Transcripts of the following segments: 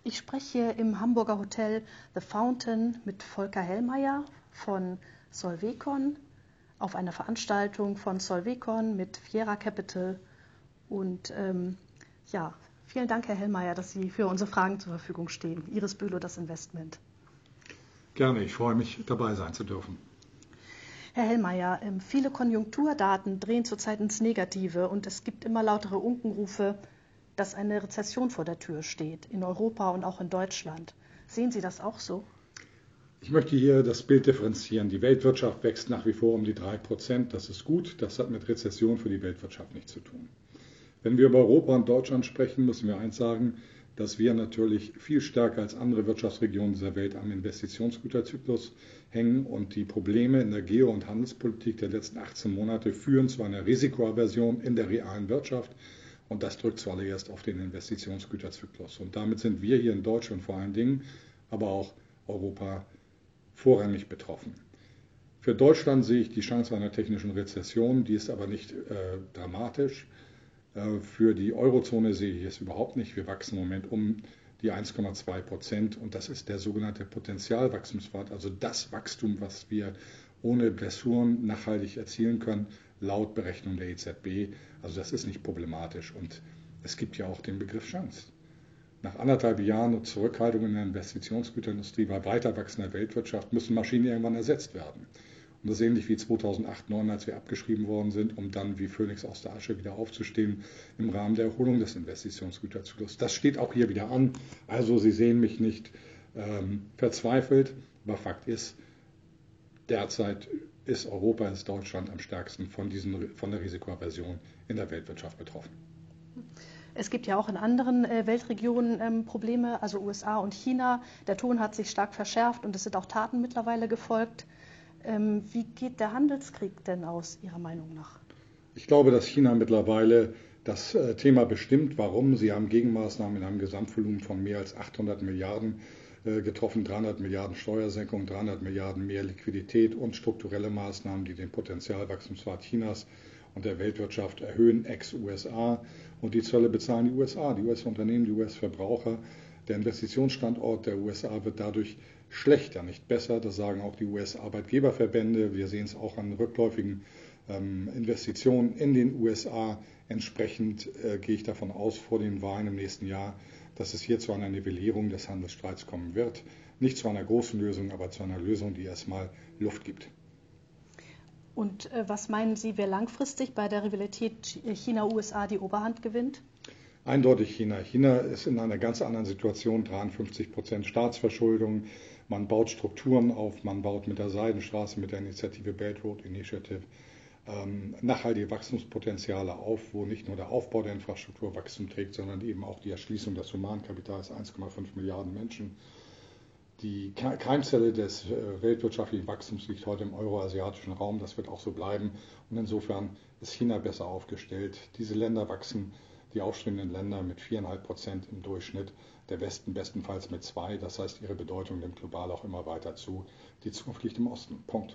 Ich spreche im Hamburger Hotel The Fountain mit Volker Hellmeier von Solvecon auf einer Veranstaltung von Solvecon mit Fiera Capital. Und ja, vielen Dank, Herr Hellmeier, dass Sie für unsere Fragen zur Verfügung stehen. Iris Bülow, das Investment. Gerne, ich freue mich, dabei sein zu dürfen. Herr Hellmeier, viele Konjunkturdaten drehen zurzeit ins Negative und es gibt immer lautere Unkenrufe, dass eine Rezession vor der Tür steht, in Europa und auch in Deutschland. Sehen Sie das auch so? Ich möchte hier das Bild differenzieren. Die Weltwirtschaft wächst nach wie vor um die 3%. Das ist gut. Das hat mit Rezession für die Weltwirtschaft nichts zu tun. Wenn wir über Europa und Deutschland sprechen, müssen wir eins sagen, dass wir natürlich viel stärker als andere Wirtschaftsregionen dieser Welt am Investitionsgüterzyklus hängen. Und die Probleme in der Geo- und Handelspolitik der letzten 18 Monate führen zu einer Risikoaversion in der realen Wirtschaft. Und das drückt zuallererst auf den Investitionsgüterzyklus. Und damit sind wir hier in Deutschland vor allen Dingen, aber auch Europa vorrangig betroffen. Für Deutschland sehe ich die Chance einer technischen Rezession, die ist aber nicht dramatisch. Für die Eurozone sehe ich es überhaupt nicht. Wir wachsen im Moment um die 1,2% und das ist der sogenannte Potentialwachstumspfad, also das Wachstum, was wir ohne Blessuren nachhaltig erzielen können, laut Berechnung der EZB. Also das ist nicht problematisch und es gibt ja auch den Begriff Chance. Nach 1,5 Jahren Zurückhaltung in der Investitionsgüterindustrie bei weiter wachsender Weltwirtschaft müssen Maschinen irgendwann ersetzt werden. Und das ist ähnlich wie 2008, 2009, als wir abgeschrieben worden sind, um dann wie Phönix aus der Asche wieder aufzustehen im Rahmen der Erholung des Investitionsgüterzyklus. Das steht auch hier wieder an. Also Sie sehen mich nicht verzweifelt, aber Fakt ist, derzeit ist Europa, ist Deutschland am stärksten von der Risikoaversion in der Weltwirtschaft betroffen. Es gibt ja auch in anderen Weltregionen Probleme, also USA und China. Der Ton hat sich stark verschärft und es sind auch Taten mittlerweile gefolgt. Wie geht der Handelskrieg denn aus, Ihrer Meinung nach? Ich glaube, dass China mittlerweile das Thema bestimmt. Warum? Sie haben Gegenmaßnahmen in einem Gesamtvolumen von mehr als 800 Milliarden getroffen, 300 Milliarden Steuersenkung, 300 Milliarden mehr Liquidität und strukturelle Maßnahmen, die den Potentialwachstumspfad Chinas und der Weltwirtschaft erhöhen, ex-USA. Und die Zölle bezahlen die USA, die US-Unternehmen, die US-Verbraucher. Der Investitionsstandort der USA wird dadurch schlechter, nicht besser. Das sagen auch die US-Arbeitgeberverbände. Wir sehen es auch an rückläufigen Investitionen in den USA. Entsprechend gehe ich davon aus, vor den Wahlen im nächsten Jahr, dass es hier zu einer Nivellierung des Handelsstreits kommen wird. Nicht zu einer großen Lösung, aber zu einer Lösung, die erstmal Luft gibt. Und was meinen Sie, wer langfristig bei der Rivalität China-USA die Oberhand gewinnt? Eindeutig China. China ist in einer ganz anderen Situation, 53% Staatsverschuldung. Man baut Strukturen auf, man baut mit der Seidenstraße, mit der Initiative Belt Road Initiative nachhaltige Wachstumspotenziale auf, wo nicht nur der Aufbau der Infrastruktur Wachstum trägt, sondern eben auch die Erschließung des Humankapitals, 1,5 Milliarden Menschen. Die Keimzelle des weltwirtschaftlichen Wachstums liegt heute im euroasiatischen Raum, das wird auch so bleiben. Und insofern ist China besser aufgestellt. Diese Länder wachsen, die aufstrebenden Länder, mit 4,5% im Durchschnitt, der Westen bestenfalls mit 2%. Das heißt, ihre Bedeutung nimmt global auch immer weiter zu. Die Zukunft liegt im Osten. Punkt.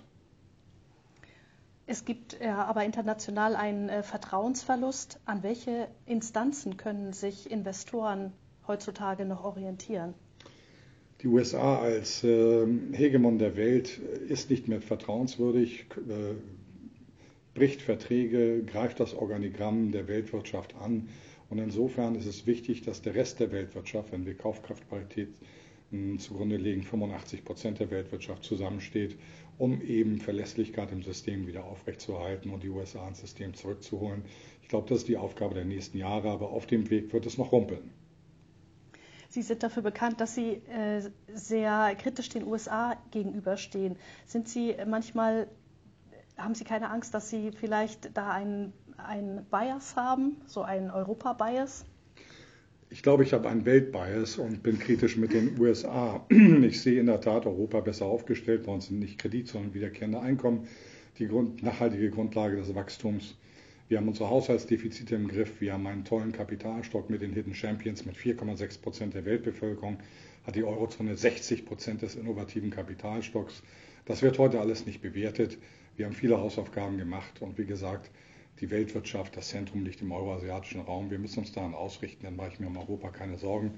Es gibt aber international einen Vertrauensverlust. An welche Instanzen können sich Investoren heutzutage noch orientieren? Die USA als Hegemon der Welt ist nicht mehr vertrauenswürdig, bricht Verträge, greift das Organigramm der Weltwirtschaft an. Und insofern ist es wichtig, dass der Rest der Weltwirtschaft, wenn wir Kaufkraftparität zugrunde legen, 85% der Weltwirtschaft zusammensteht, um eben Verlässlichkeit im System wieder aufrechtzuerhalten und die USA ins System zurückzuholen. Ich glaube, das ist die Aufgabe der nächsten Jahre, aber auf dem Weg wird es noch rumpeln. Sie sind dafür bekannt, dass Sie sehr kritisch den USA gegenüberstehen. Haben Sie keine Angst, dass Sie vielleicht da einen Bias haben, so einen Europa-Bias? Ich glaube, ich habe einen Weltbias und bin kritisch mit den USA. Ich sehe in der Tat Europa besser aufgestellt. Bei uns sind nicht Kredit, sondern wiederkehrende Einkommen die nachhaltige Grundlage des Wachstums. Wir haben unsere Haushaltsdefizite im Griff. Wir haben einen tollen Kapitalstock mit den Hidden Champions mit 4,6% der Weltbevölkerung. Hat die Eurozone 60% des innovativen Kapitalstocks. Das wird heute alles nicht bewertet. Wir haben viele Hausaufgaben gemacht und wie gesagt, die Weltwirtschaft, das Zentrum liegt im euroasiatischen Raum. Wir müssen uns daran ausrichten, dann mache ich mir um Europa keine Sorgen.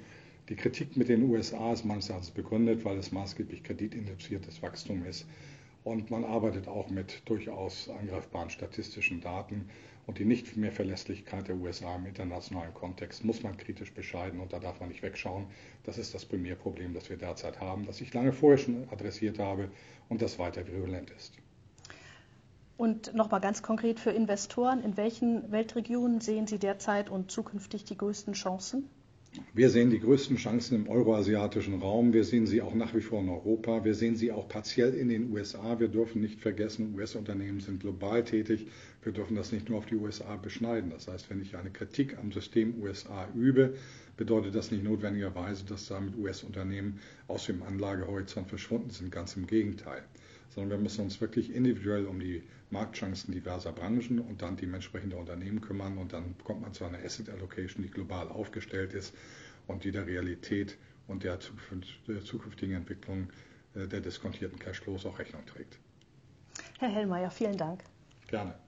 Die Kritik mit den USA ist meines Erachtens begründet, weil es maßgeblich kreditinduziertes Wachstum ist. Und man arbeitet auch mit durchaus angreifbaren statistischen Daten. Und die Nicht-mehr-Verlässlichkeit der USA im internationalen Kontext muss man kritisch bescheiden und da darf man nicht wegschauen. Das ist das Primärproblem, das wir derzeit haben, das ich lange vorher schon adressiert habe und das weiter virulent ist. Und nochmal ganz konkret für Investoren, in welchen Weltregionen sehen Sie derzeit und zukünftig die größten Chancen? Wir sehen die größten Chancen im euroasiatischen Raum. Wir sehen sie auch nach wie vor in Europa. Wir sehen sie auch partiell in den USA. Wir dürfen nicht vergessen, US-Unternehmen sind global tätig. Wir dürfen das nicht nur auf die USA beschneiden. Das heißt, wenn ich eine Kritik am System USA übe, bedeutet das nicht notwendigerweise, dass damit US-Unternehmen aus dem Anlagehorizont verschwunden sind. Ganz im Gegenteil. Sondern wir müssen uns wirklich individuell um die Marktchancen diverser Branchen und dann dementsprechend der Unternehmen kümmern und dann kommt man zu einer Asset Allocation, die global aufgestellt ist und die der Realität und der zukünftigen Entwicklung der diskontierten Cashflows auch Rechnung trägt. Herr Hellmeier, vielen Dank. Gerne.